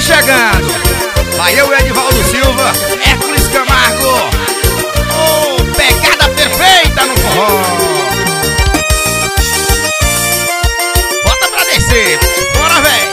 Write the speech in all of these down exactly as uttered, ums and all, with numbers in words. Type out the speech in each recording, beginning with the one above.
chegando. Vai eu e Edivaldo Silva, Hércules Camargo. Oh, pegada perfeita no forró. Bota pra descer, bora véi.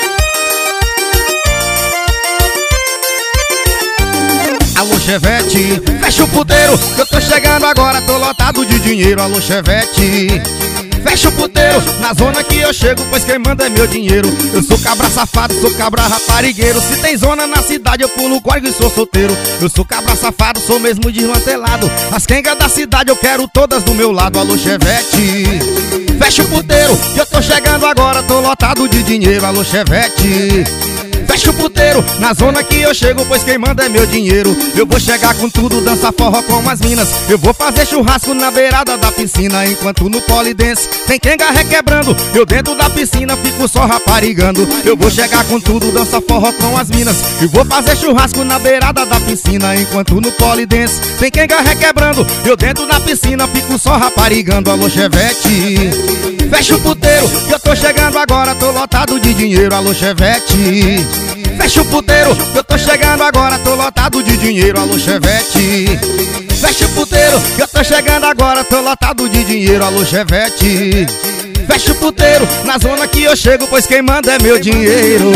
Alô Chevette, fecha o puteiro, que eu tô chegando agora, tô lotado de dinheiro. Alô Chevette, fecha o puteiro, na zona que eu chego, pois quem manda é meu dinheiro. Eu sou cabra safado, sou cabra raparigueiro. Se tem zona na cidade, eu pulo o código e sou solteiro. Eu sou cabra safado, sou mesmo desmantelado. As quengas da cidade eu quero todas do meu lado. Alô Chevette, fecha o puteiro, que eu tô chegando agora, tô lotado de dinheiro. Alô Chevette, fecha o puteiro, na zona que eu chego, pois quem manda é meu dinheiro. Eu vou chegar com tudo, dança forró com as minas. Eu vou fazer churrasco na beirada da piscina, enquanto no polidense tem quenga requebrando. Eu dentro da piscina fico só raparigando. Eu vou chegar com tudo, dança forró com as minas. Eu vou fazer churrasco na beirada da piscina, enquanto no polidense tem quenga requebrando. Eu dentro da piscina fico só raparigando. Alô Chevette, fecha o puteiro, que eu tô chegando agora, tô lotado de dinheiro. Alô Chevette, fecha o puteiro, que eu tô chegando agora, tô lotado de dinheiro. Alô Chevette, fecha o puteiro, que eu tô chegando agora, tô lotado de dinheiro. Alô Chevette, fecha o puteiro, na zona que eu chego, pois quem manda é meu dinheiro.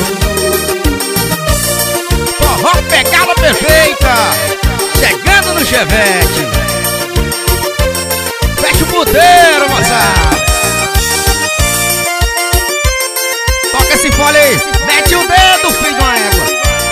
Forró pegada perfeita, chegando no Chevette. Fecha o puteiro, moçada. Toca esse fole aí, mete o dedo, filho de uma égua.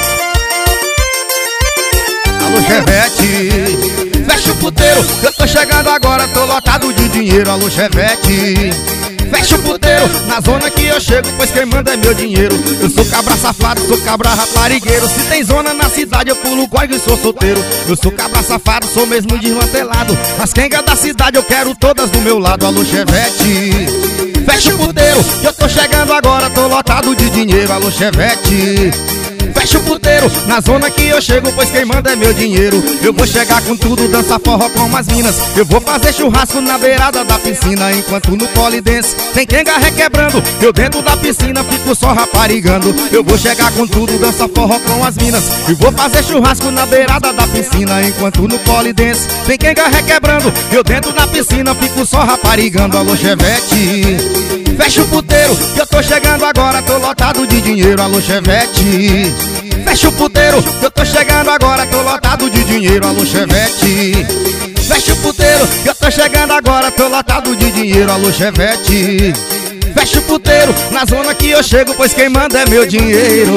Alô Chevette, fecha o puteiro, eu tô chegando agora, tô lotado de dinheiro. Alô Chevette, fecha o puteiro, na zona que eu chego, pois quem manda é meu dinheiro. Eu sou cabra safado, sou cabra raparigueiro. Se tem zona na cidade, eu pulo o código e sou solteiro. Eu sou cabra safado, sou mesmo desmantelado. As quengas da cidade eu quero todas do meu lado. Alô Chevette, fecha o puteiro, que eu tô chegando agora, tô lotado de dinheiro. Alô Chevette, fecha o puteiro, na zona que eu chego, pois quem manda é meu dinheiro. Eu vou chegar com tudo, dança forró com as minas. Eu vou fazer churrasco na beirada da piscina, enquanto no polidense tem quenga requebrando. Eu dentro da piscina fico só raparigando. Eu vou chegar com tudo, dança forró com as minas. Eu vou fazer churrasco na beirada da piscina, enquanto no polidense tem quenga requebrando. Eu dentro da piscina fico só raparigando. Alô Chevette, fecha o puteiro, que eu tô chegando agora, tô lotado de dinheiro. Alô Chevette, fecha o puteiro, que eu tô chegando agora, tô lotado de dinheiro. Alô Chevette, fecha o puteiro, que eu tô chegando agora, tô lotado de dinheiro. Alô Chevette, fecha o puteiro, na zona que eu chego, pois quem manda é meu dinheiro.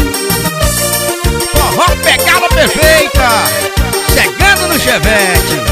Forró pegada perfeita, chegando no Chevette.